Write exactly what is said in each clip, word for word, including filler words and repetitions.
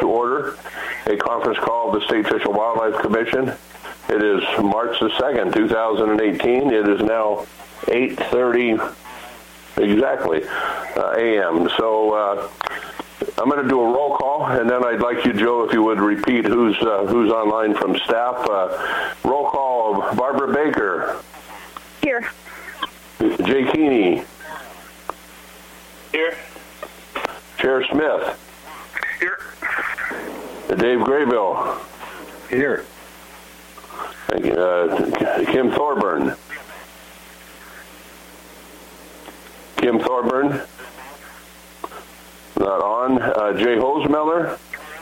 to order a conference call of the State Fish and Wildlife Commission. It is March the second, two thousand eighteen. It is now eight thirty exactly uh, a m So uh, I'm going to do a roll call, and then I'd like you, Joe, if you would repeat who's uh, who's online from staff. Uh, roll call of Barbara Baker. Here. Jay Keeney. Here. Chair Smith. Here. Dave Graybill. Here. Uh, Kim Thorburn. Kim Thorburn. Not on. Uh, Jay Hosemeller.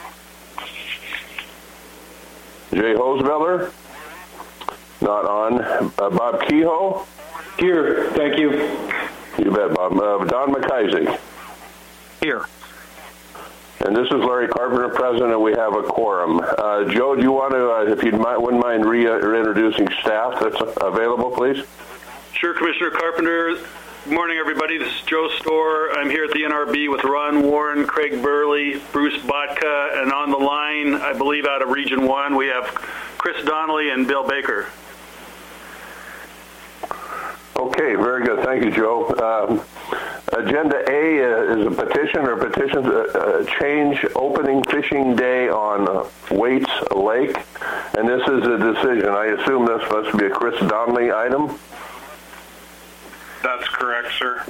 Jay Hosemeller. Not on. Uh, Bob Kehoe. Here. Thank you. You bet, Bob. Uh, Don McIsaac. Here. And this is Larry Carpenter, President. We have a quorum. Uh, Joe, do you want to, uh, if you wouldn't mind re- reintroducing staff that's available, please? Sure, Commissioner Carpenter. Good morning, everybody. This is Joe Storr. I'm here at the N R B with Ron Warren, Craig Burley, Bruce Botka, and on the line, I believe out of Region one, we have Chris Donnelly and Bill Baker. Okay, very good. Thank you, Joe. Um, Agenda A uh, is a petition or petition to uh, change opening fishing day on uh, Waits Lake, and this is a decision. I assume this must be a Chris Donnelly item? That's correct, sir.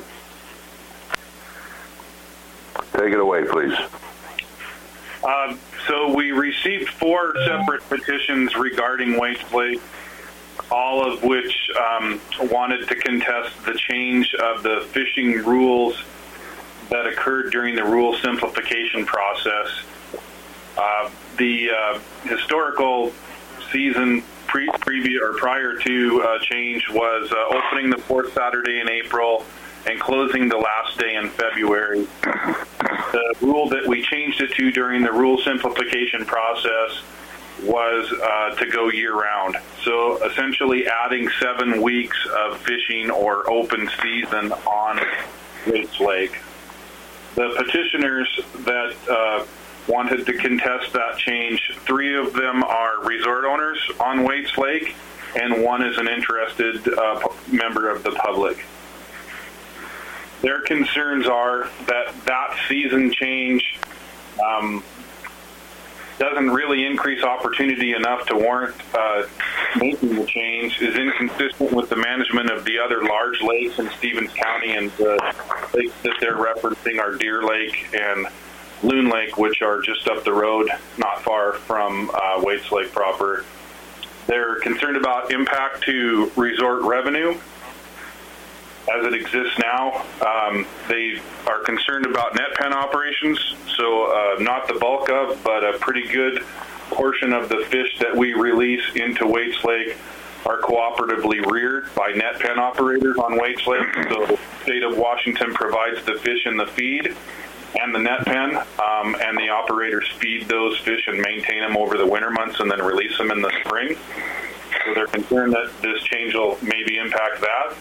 Take it away, please. Uh, so we received four separate petitions regarding Waits Lake, all of which um, wanted to contest the change of the fishing rules that occurred during the rule simplification process. Uh, the uh, historical season pre previous or prior to uh, change was uh, opening the fourth Saturday in April and closing the last day in February. The rule that we changed it to during the rule simplification process was uh, to go year-round. So essentially adding seven weeks of fishing or open season on Waits Lake. The petitioners that uh, wanted to contest that change, three of them are resort owners on Waits Lake, and one is an interested uh, member of the public. Their concerns are that that season change um, doesn't really increase opportunity enough to warrant uh, making the change, is inconsistent with the management of the other large lakes in Stevens County, and the lakes that they're referencing are Deer Lake and Loon Lake, which are just up the road, not far from uh, Waits Lake proper. They're concerned about impact to resort revenue as it exists now. Um, they are concerned about net pen operations, so uh, not the bulk of, but a pretty good portion of the fish that we release into Waits Lake are cooperatively reared by net pen operators on Waits Lake. So the state of Washington provides the fish in the feed and the net pen, um, and the operators feed those fish and maintain them over the winter months and then release them in the spring. So they're concerned that this change will maybe impact that.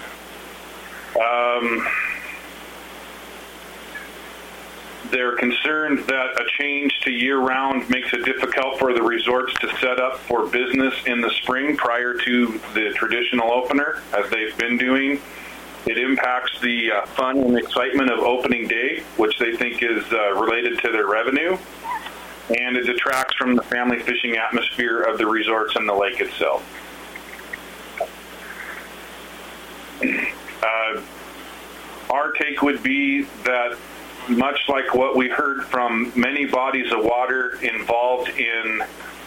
Um, they're concerned that a change to year-round makes it difficult for the resorts to set up for business in the spring prior to the traditional opener, as they've been doing. It impacts the uh, fun and excitement of opening day, which they think is uh, related to their revenue, and it detracts from the family fishing atmosphere of the resorts and the lake itself. Uh, our take would be that, much like what we heard from many bodies of water involved in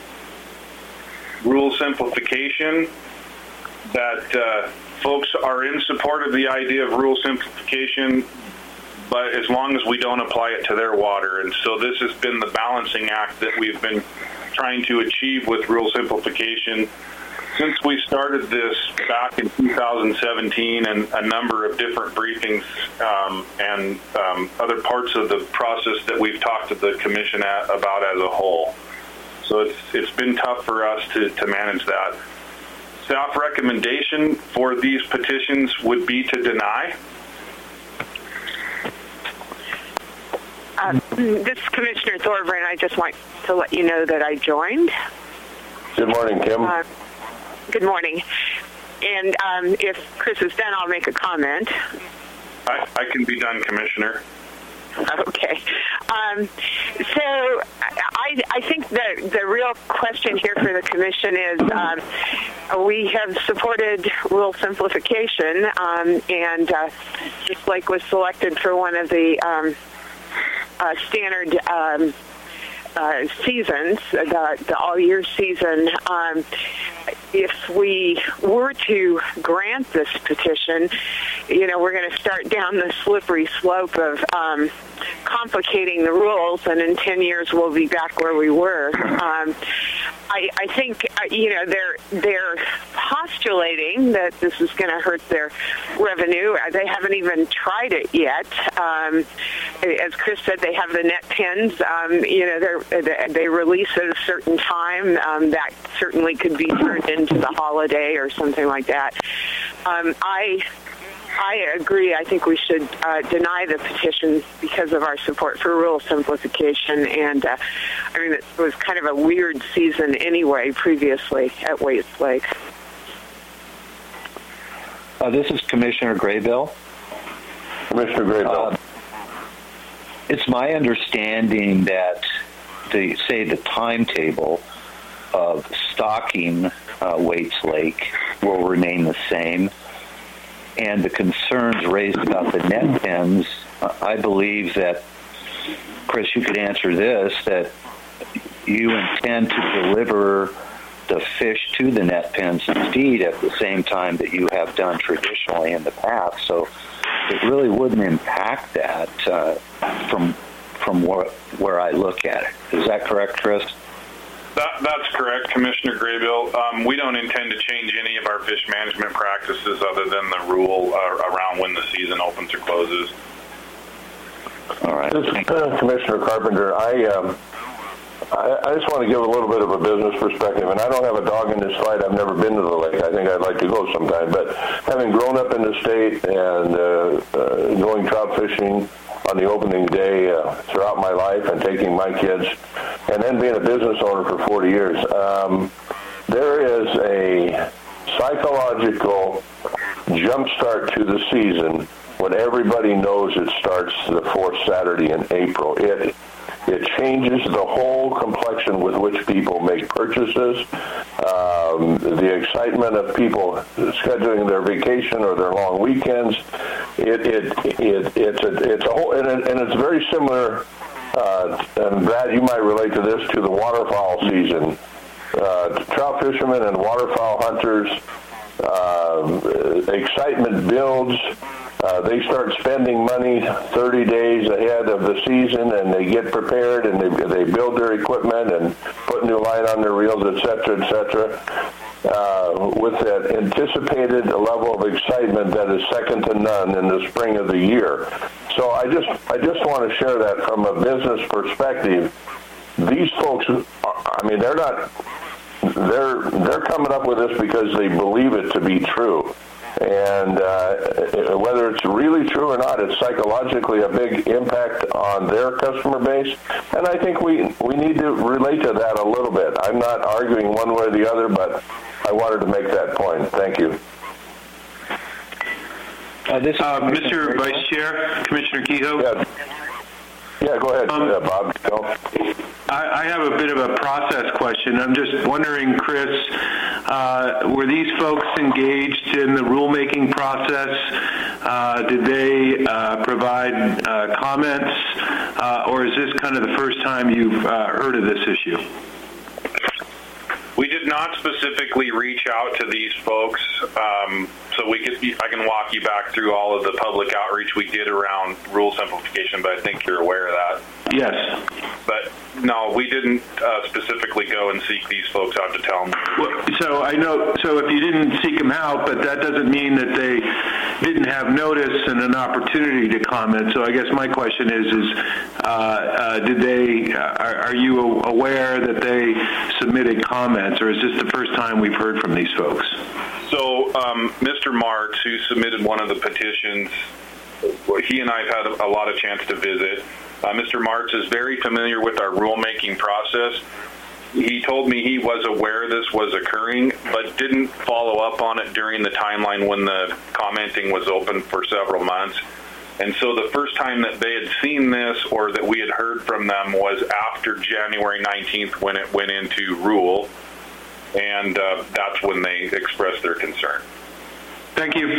rule simplification, that uh, folks are in support of the idea of rule simplification, but as long as we don't apply it to their water. And so this has been the balancing act that we've been trying to achieve with rule simplification since we started this back in two thousand seventeen, and a number of different briefings um, and um, other parts of the process that we've talked to the commission at, about as a whole. So it's it's been tough for us to, to manage that. Staff recommendation for these petitions would be to deny. Uh, Uh, this is Commissioner Thorburn. I just want to let you know that I joined. Good morning, Kim. Uh, good morning. And um, if Chris is done, I'll make a comment. I, I can be done, Commissioner. Okay. Um, so I, I think the, the real question here for the Commission is um, we have supported rule simplification, um, and uh, East Lake was selected for one of the um, uh, standard um, uh, seasons, the, the all-year season. Um, if we were to grant this petition, you know, we're going to start down the slippery slope of um, complicating the rules, and in ten years we'll be back where we were. Um, I, I think, uh, you know, they're they're postulating that this is going to hurt their revenue. They haven't even tried it yet. Um, as Chris said, they have the net pins. Um, you know, they're, they release at a certain time. Um, that certainly could be turned into the holiday or something like that. Um, I. I agree. I think we should uh, deny the petition because of our support for rule simplification. And, uh, I mean, it was kind of a weird season anyway previously at Waits Lake. Uh, this is Commissioner Graybill. Commissioner Graybill. Uh, it's my understanding that, the say, the timetable of stocking uh, Waits Lake will remain the same. And the concerns raised about the net pens, uh, I believe that, Chris, you could answer this, that you intend to deliver the fish to the net pens and feed at the same time that you have done traditionally in the past. So it really wouldn't impact that uh, from from where, where I look at it. Is that correct, Chris? That, that's correct, Commissioner Graybill. Um, we don't intend to change any of our fish management practices other than the rule uh, around when the season opens or closes. All right. This is uh, Commissioner Carpenter. I, um, I I just want to give a little bit of a business perspective, and I don't have a dog in this fight. I've never been to the lake. I think I'd like to go sometime. But having grown up in the state and uh, uh, going trout fishing on the opening day uh, throughout my life and taking my kids, and then being a business owner for forty years, um, there is a psychological jump start to the season when everybody knows it starts the fourth Saturday in April. It it changes the whole complexion with which people make purchases. Um, the excitement of people scheduling their vacation or their long weekends. It it it it's a it's a whole and, it, and it's very similar. Uh, and Brad, you might relate to this, to the waterfowl season. Uh, trout fishermen and waterfowl hunters, uh, excitement builds. Uh, they start spending money thirty days ahead of the season, and they get prepared, and they they build their equipment and put new line on their reels, et cetera, et cetera, uh, with that anticipated level of excitement that is second to none in the spring of the year. So I just I just want to share that from a business perspective. These folks, I mean, they're not they're they're coming up with this because they believe it to be true. And uh, whether it's really true or not, it's psychologically a big impact on their customer base. And I think we, we need to relate to that a little bit. I'm not arguing one way or the other, but I wanted to make that point. Thank you. Uh, this uh, Mister Vice Chair, Commissioner Kehoe. Yeah, yeah go ahead, um, uh, Bob. No. I, I have a bit of a process question. I'm just wondering, Chris, uh, were these folks engaged in the rulemaking process? Uh, did they uh, provide uh, comments, uh, or is this kind of the first time you've uh, heard of this issue? We did not specifically reach out to these folks, um, so we could. I can walk you back through all of the public outreach we did around rule simplification, but I think you're aware of that. Yes. But no, we didn't uh, specifically go and seek these folks out to tell them. Well, so I know. So if you didn't seek them out, but that doesn't mean that they didn't have notice and an opportunity to comment. So I guess my question is: is uh, uh, did they? Uh, are, are you aware that they submitted comments, or is this the first time we've heard from these folks? So um, Mister Marks, who submitted one of the petitions, he and I have had a lot of chance to visit. Uh, Mister Martz is very familiar with our rulemaking process. He told me he was aware this was occurring, but didn't follow up on it during the timeline when the commenting was open for several months. And so the first time that they had seen this or that we had heard from them was after January nineteenth when it went into rule, and uh, that's when they expressed their concern. Thank you.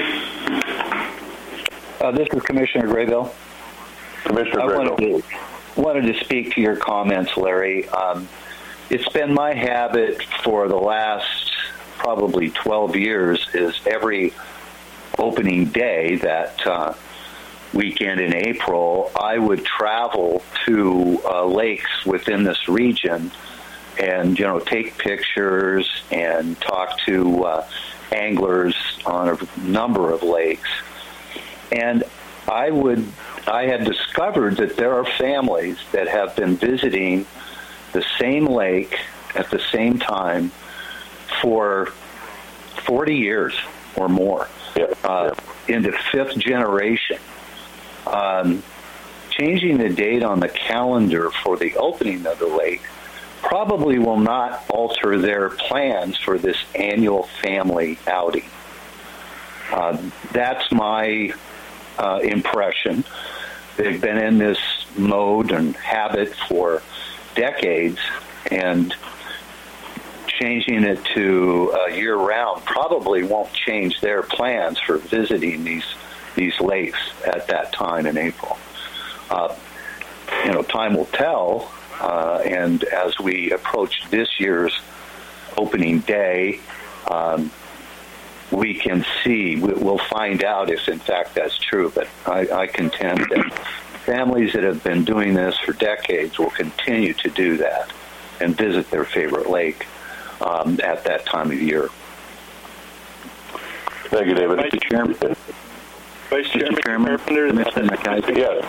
Uh, this is Commissioner Graybill. Commissioner I Graybill. wanted to, wanted to speak to your comments, Larry. Um, it's been my habit for the last probably twelve years is every opening day, that uh, weekend in April, I would travel to uh, lakes within this region and, you know, take pictures and talk to uh, anglers on a number of lakes. And I would, I had discovered that there are families that have been visiting the same lake at the same time for forty years or more, Yeah. uh, yeah. into fifth generation. Um, changing the date on the calendar for the opening of the lake probably will not alter their plans for this annual family outing. Uh, that's my uh, impression. They've been in this mode and habit for decades, and changing it to uh, year-round probably won't change their plans for visiting these these lakes at that time in April. Uh, you know, time will tell, uh, and as we approach this year's opening day, um, we can see, we'll find out if in fact that's true, but I, I contend that families that have been doing this for decades will continue to do that and visit their favorite lake um, at that time of year. Thank you, David. Vice Chairman. Vice Chairman, Chairman, Carpenter, Commissioner McIsaac. Yes.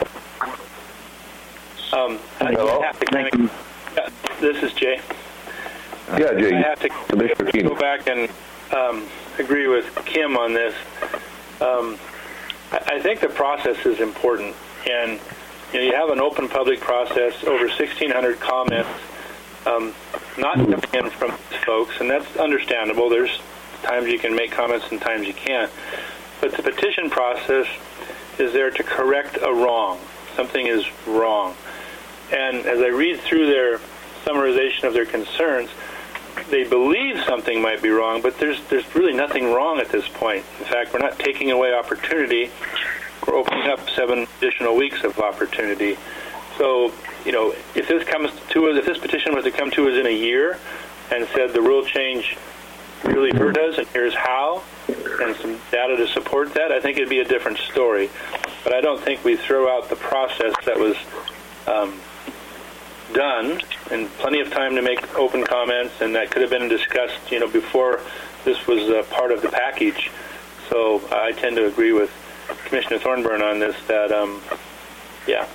Um, I Hello? have to Thank kind you. of, yeah, this is Jay. Yeah, Jay. I have to Commissioner Keenan. go back and um, agree with Kim on this. Um, I, I think the process is important, and you know, you have an open public process, over sixteen hundred comments, um, not coming in from folks, and that's understandable. There's times you can make comments and times you can't. But the petition process is there to correct a wrong. Something is wrong. And as I read through their summarization of their concerns, they believe something might be wrong, but there's there's really nothing wrong at this point. In fact, we're not taking away opportunity. We're opening up seven additional weeks of opportunity. So, you know, if this comes to us, if this petition was to come to us in a year and said the rule change really hurt us and here's how, and some data to support that, I think it'd be a different story. But I don't think we throw out the process that was um, done, and plenty of time to make open comments, and that could have been discussed, you know, before this was uh, part of the package. So I tend to agree with Commissioner Thornburn on this, that, um, yeah.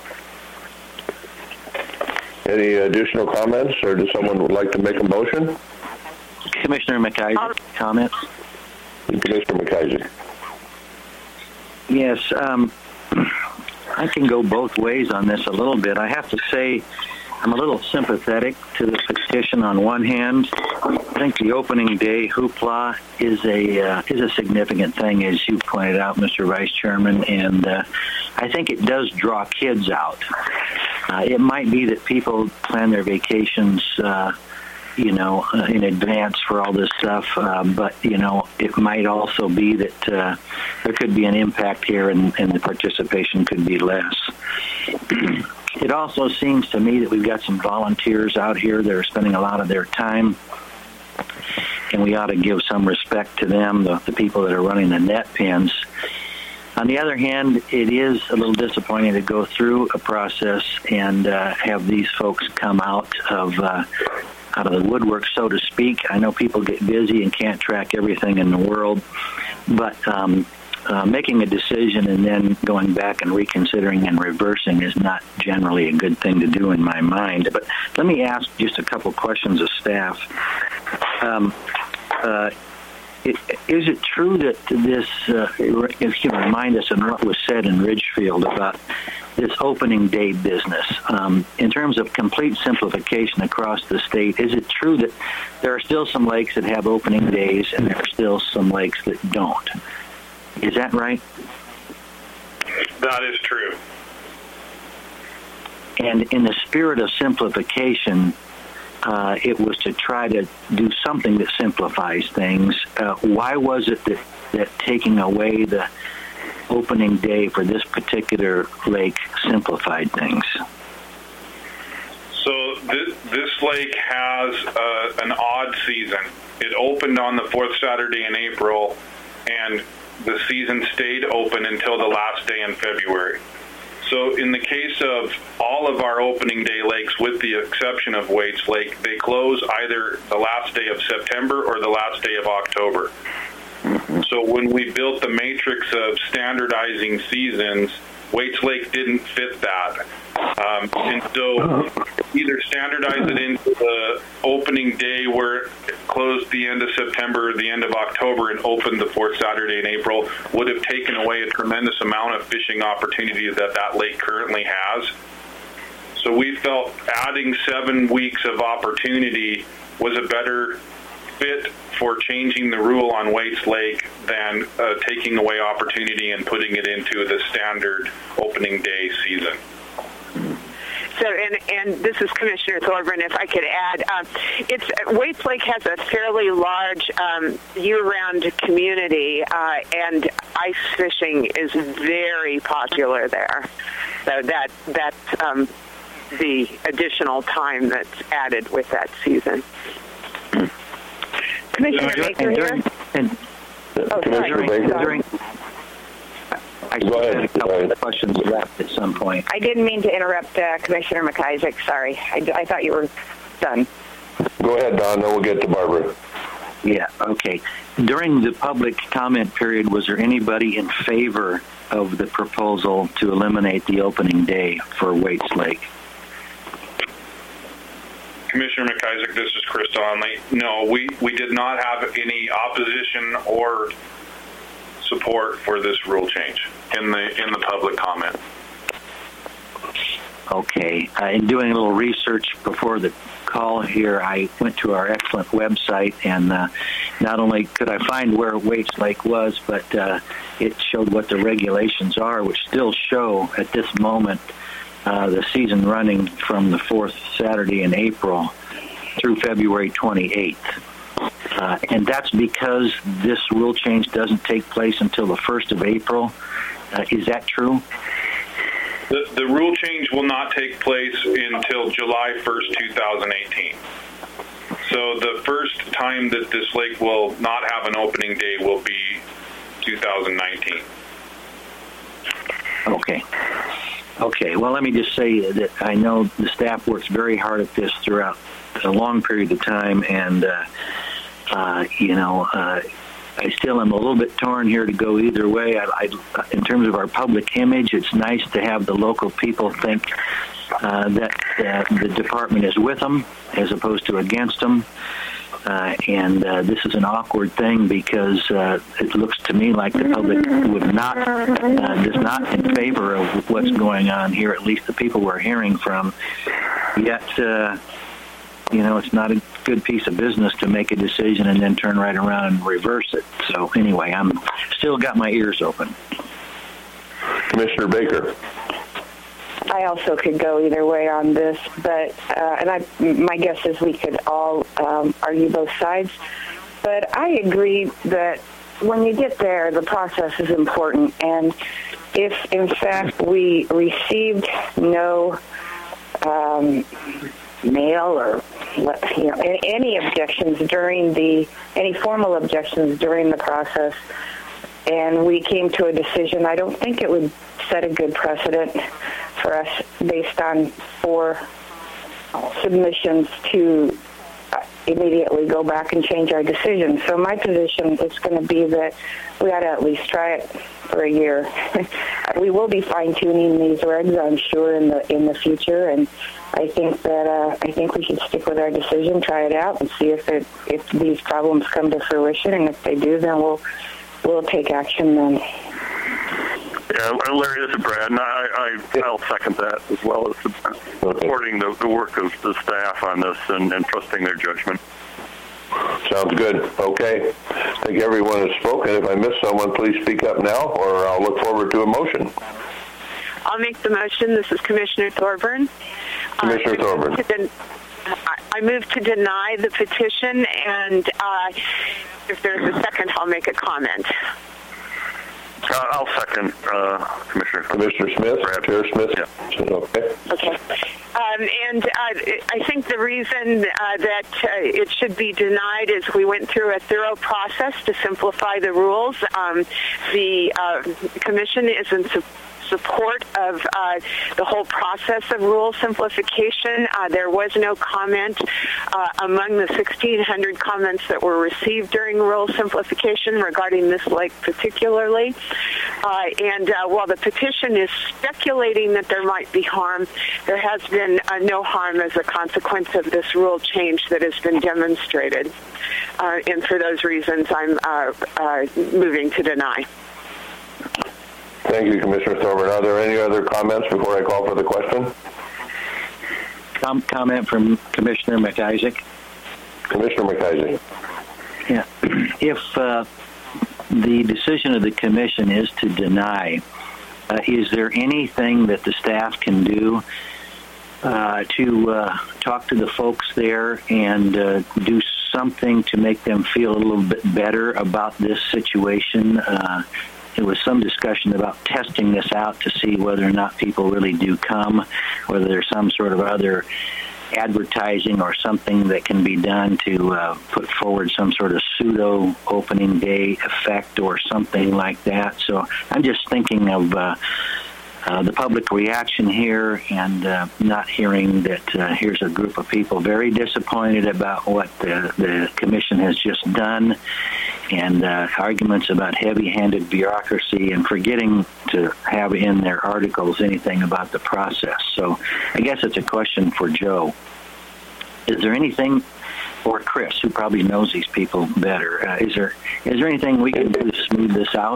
Any additional comments, or does someone would like to make a motion? Commissioner McIsaac, comments? Commissioner McIsaac. Yes, um, I can go both ways on this a little bit. I have to say I'm a little sympathetic to the petition on one hand. I think the opening day hoopla is a uh, is a significant thing, as you pointed out, Mister Vice Chairman, and uh, I think it does draw kids out. Uh, it might be that people plan their vacations uh, you know, uh, in advance for all this stuff. Uh, but, you know, it might also be that uh, there could be an impact here and, and the participation could be less. It also seems to me that we've got some volunteers out here that are spending a lot of their time, and we ought to give some respect to them, the, the people that are running the net pens. On the other hand, it is a little disappointing to go through a process and uh, have these folks come out of uh, out of the woodwork, so to speak. I know people get busy and can't track everything in the world, but um, uh, making a decision and then going back and reconsidering and reversing is not generally a good thing to do in my mind. But let me ask just a couple questions of staff. Um, uh, it, is it true that this, uh, if you remind us on what was said in Ridgefield about this opening day business. Um, in terms of complete simplification across the state, is it true that there are still some lakes that have opening days and there are still some lakes that don't? Is that right? That is true. And in the spirit of simplification, uh, it was to try to do something that simplifies things. Uh, why was it that, that taking away the opening day for this particular lake simplified things? So this, this lake has uh, an odd season. It opened on the fourth Saturday in April, and the season stayed open until the last day in February. So in the case of all of our opening day lakes, with the exception of Waits Lake, they close either the last day of September or the last day of October. So when we built the matrix of standardizing seasons, Waits Lake didn't fit that. Um, and so either standardize it into the opening day where it closed the end of September or the end of October and opened the fourth Saturday in April would have taken away a tremendous amount of fishing opportunity that that lake currently has. So we felt adding seven weeks of opportunity was a better fit for changing the rule on Waits Lake than uh, taking away opportunity and putting it into the standard opening day season. So, and, and this is Commissioner Thorburn, if I could add, um, it's Waits Lake has a fairly large um, year-round community, uh, and ice fishing is very popular there. So that that's um, the additional time that's added with that season. Commissioner Baker here. And, oh, Commissioner sorry. Baker. During, I Go ahead. had a couple of questions left at some point. I didn't mean to interrupt uh, Commissioner McIsaac. Sorry. I, I thought you were done. Go ahead, Don, then we'll get to Barbara. Yeah, okay. During the public comment period, was there anybody in favor of the proposal to eliminate the opening day for Waits Lake? Commissioner McIsaac, this is Chris Donnelly. No, we, we did not have any opposition or support for this rule change in the in the public comment. Okay. Uh, in doing a little research before the call here, I went to our excellent website, and uh, not only could I find where Waits Lake was, but uh, it showed what the regulations are, which still show at this moment uh, the season running from the fourth Saturday in April through February twenty-eighth. Uh, and that's because this rule change doesn't take place until the first of April. Uh, is that true? The, the rule change will not take place until July first, two thousand eighteen. So the first time that this lake will not have an opening day will be two thousand nineteen. Okay. Okay. Well, let me just say that I know the staff works very hard at this throughout a long period of time, and uh, uh, you know, uh, I still am a little bit torn here to go either way. I, I, in terms of our public image, it's nice to have the local people think uh, that uh, the department is with them as opposed to against them. Uh, and uh, this is an awkward thing because uh, it looks to me like the public would not, uh, is not in favor of what's going on here, at least the people we're hearing from. Yet, uh, you know, it's not a good piece of business to make a decision and then turn right around and reverse it. So anyway, I'm still got my ears open. Commissioner Baker. I also could go either way on this, but uh, and I, my guess is we could all um, argue both sides. But I agree that when you get there, the process is important. And if, in fact, we received no um, mail or you know any objections during the any formal objections during the process, and we came to a decision, I don't think it would set a good precedent for us based on four submissions to immediately go back and change our decision. So my position is going to be that we ought to at least try it for a year. We will be fine-tuning these regs, I'm sure, in the in the future, and I think that uh, I think we should stick with our decision, try it out, and see if it if these problems come to fruition. And if they do, then we'll we'll take action then. Yeah, Larry, this is Brad, and I, I, I'll second that as well as supporting the, the work of the staff on this and, and trusting their judgment. Sounds good. Okay. I think everyone has spoken. If I miss someone, please speak up now, or I'll look forward to a motion. I'll make the motion. This is Commissioner Thorburn. Commissioner uh, Thorburn. Den- I move to deny the petition, and uh, if there's a second, I'll make a comment. Uh, I'll second, uh, Commissioner. Commissioner Smith, Brad. Chair Smith. Yeah. Okay. Okay. Um, and uh, I think the reason uh, that uh, it should be denied is we went through a thorough process to simplify the rules. Um, the uh, Commission is in support support of uh, the whole process of rule simplification. Uh, there was no comment uh, among the sixteen hundred comments that were received during rule simplification regarding this lake particularly. Uh, and uh, while the petition is speculating that there might be harm, there has been uh, no harm as a consequence of this rule change that has been demonstrated. Uh, and for those reasons, I'm uh, uh, moving to deny. Thank you, Commissioner Thorburn. Are there any other comments before I call for the question? Com- comment from Commissioner McIsaac. Commissioner McIsaac. Yeah. If uh, the decision of the Commission is to deny, uh, is there anything that the staff can do uh, to uh, talk to the folks there and uh, do something to make them feel a little bit better about this situation? Uh, There was some discussion about testing this out to see whether or not people really do come, whether there's some sort of other advertising or something that can be done to uh, put forward some sort of pseudo opening day effect or something like that. So I'm just thinking of uh, uh, the public reaction here and uh, not hearing that uh, here's a group of people very disappointed about what the, the Commission has just done, and uh, arguments about heavy-handed bureaucracy and forgetting to have in their articles anything about the process. So I guess it's a question for Joe. Is there anything, or Chris, who probably knows these people better, uh, is there is there anything we can do to smooth this out?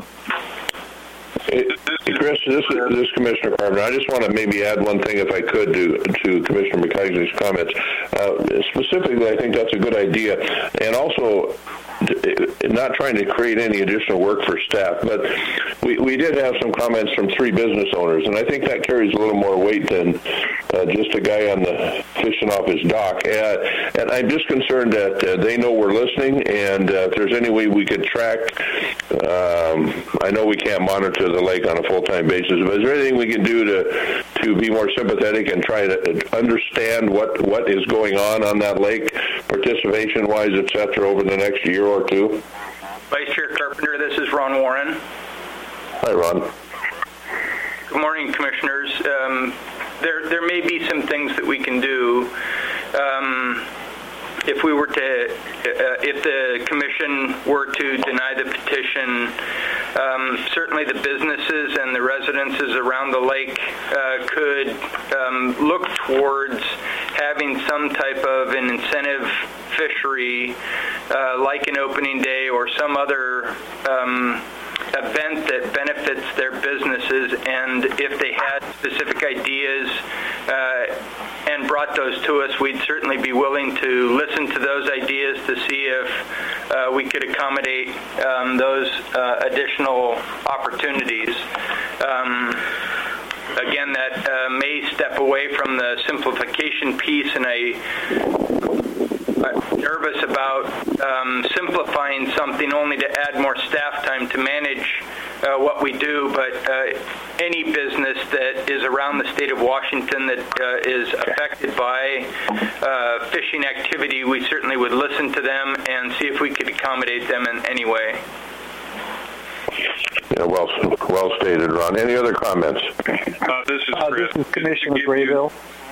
It, Chris, this is, this is Commissioner Carter. I just want to maybe add one thing, if I could, to, to Commissioner McIsaac's comments. Uh, specifically, I think that's a good idea. And also, not trying to create any additional work for staff, but we, we did have some comments from three business owners, and I think that carries a little more weight than uh, just a guy on the fishing off his dock. Uh, and I'm just concerned that uh, they know we're listening, and uh, if there's any way we could track, um, I know we can't monitor the lake on a full-time basis, but is there anything we can do to to be more sympathetic and try to understand what, what is going on on that lake, participation-wise, et cetera, over the next year or two? Vice Chair Carpenter, this is Ron Warren. Hi, Ron. Good morning, Commissioners. Um, there, there may be some things that we can do. Um, if we were to, uh, if the Commission were to deny the petition, um, certainly the businesses and the residences around the lake uh, could um, look towards having some type of an incentive fishery, uh, like an opening day or some other um, event that benefits their businesses, and if they had specific ideas uh, and brought those to us, we'd certainly be willing to listen to those ideas to see if uh, we could accommodate um, those uh, additional opportunities. Um, again, that uh, may step away from the simplification piece, and I I'm nervous about um, simplifying something only to add more staff time to manage uh, what we do, but uh, any business that is around the state of Washington that uh, is affected by uh, fishing activity, we certainly would listen to them and see if we could accommodate them in any way. Yeah, well, well stated, Ron. Any other comments? Uh, this is uh, Chris. This is Commissioner Graybill.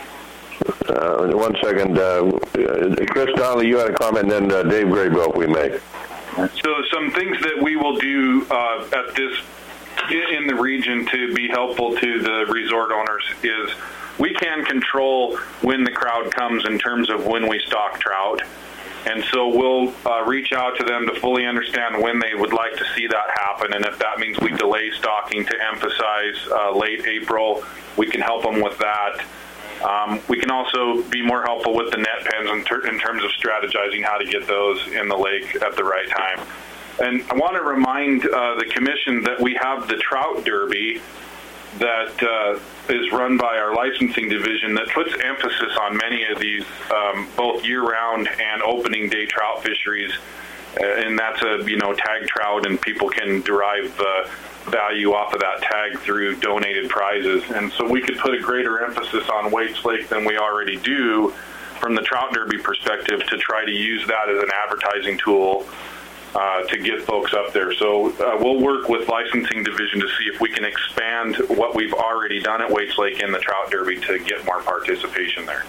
Uh, one second. Uh, Chris Donnelly, you had a comment, and then uh, Dave Graybill, if we may. So some things that we will do uh, at this in the region to be helpful to the resort owners is we can control when the crowd comes in terms of when we stock trout. And so we'll uh, reach out to them to fully understand when they would like to see that happen. And if that means we delay stocking to emphasize uh, late April, we can help them with that. Um, we can also be more helpful with the net pens in, ter- in terms of strategizing how to get those in the lake at the right time. And I want to remind uh, the commission that we have the Trout Derby that uh, is run by our licensing division that puts emphasis on many of these, um, both year-round and opening day trout fisheries, uh, and that's a you know tag trout, and people can derive uh, value off of that tag through donated prizes. And so we could put a greater emphasis on Waits Lake than we already do from the Trout Derby perspective to try to use that as an advertising tool Uh, to get folks up there. So uh, we'll work with licensing division to see if we can expand what we've already done at Waits Lake in the Trout Derby to get more participation there.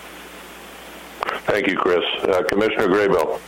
Thank you, Chris. Uh, Commissioner Graybill.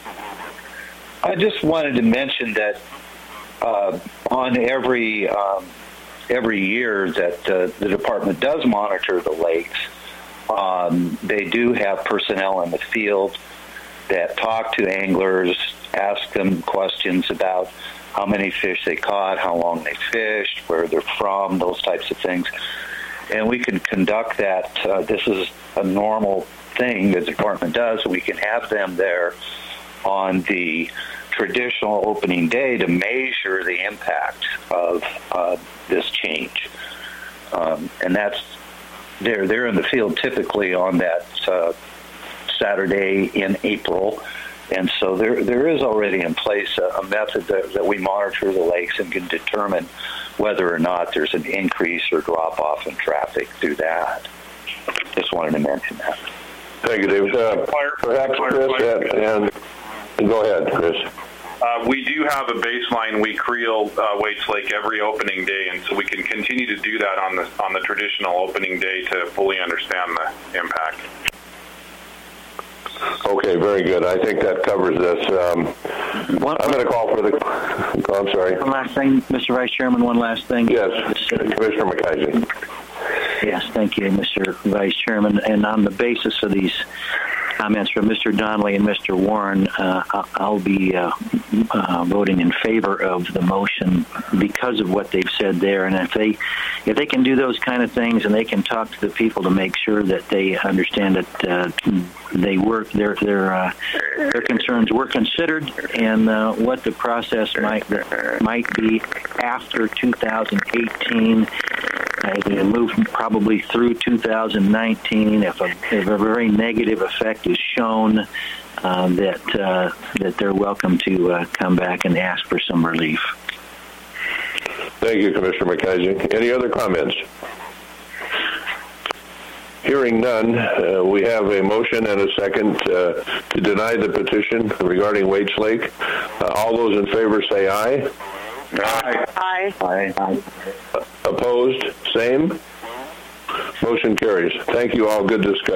I just wanted to mention that uh, on every um, every year that uh, the department does monitor the lakes, um, they do have personnel in the field that talk to anglers, ask them questions about how many fish they caught, how long they fished, where they're from, those types of things. And we can conduct that. Uh, this is a normal thing the department does. We can have them there on the traditional opening day to measure the impact of uh, this change. Um, and that's, they're, they're in the field typically on that uh, Saturday in April. And so there, there is already in place a, a method that, that we monitor the lakes and can determine whether or not there's an increase or drop off in traffic through that. Just wanted to mention that. Thank you, David. Uh, perhaps Chris, and, and go ahead, Chris. Uh, we do have a baseline. We creel uh, Waits Lake every opening day, and so we can continue to do that on the on the traditional opening day to fully understand the impact. Okay, very good. I think that covers this. Um, one, I'm going to call for the... Oh, I'm sorry. One last thing, Mister Vice Chairman, one last thing. Yes, Commissioner McKiser. Yes, thank you, Mister Vice Chairman. And on the basis of these comments from Mister Donnelly and Mister Warren, uh, I'll be uh, uh, voting in favor of the motion because of what they've said there. And if they, if they can do those kind of things and they can talk to the people to make sure that they understand that uh, they work, their their uh, their concerns were considered, and uh, what the process might might be after two thousand eighteen. Uh, they move probably through two thousand nineteen. If a, if a very negative effect is shown, uh, that uh, that they're welcome to uh, come back and ask for some relief. Thank you, Commissioner McKiser. Any other comments? Hearing none, uh, we have a motion and a second uh, to deny the petition regarding Waits Lake. Uh, all those in favor say aye. Aye. Aye. Aye. Aye. Opposed? Same. Motion carries. Thank you all. Good discussion.